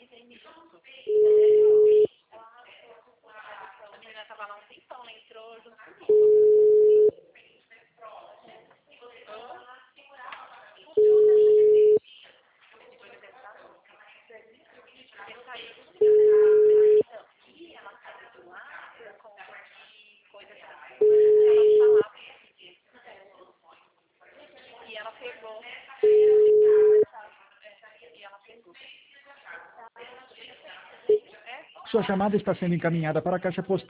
A menina tava lá um tempão, ela entrou junto comigo. E ela saiu de lá por conta de coisas que elas falavam. E ela pegou. E ela pegou. Sua chamada está sendo encaminhada para a caixa postal.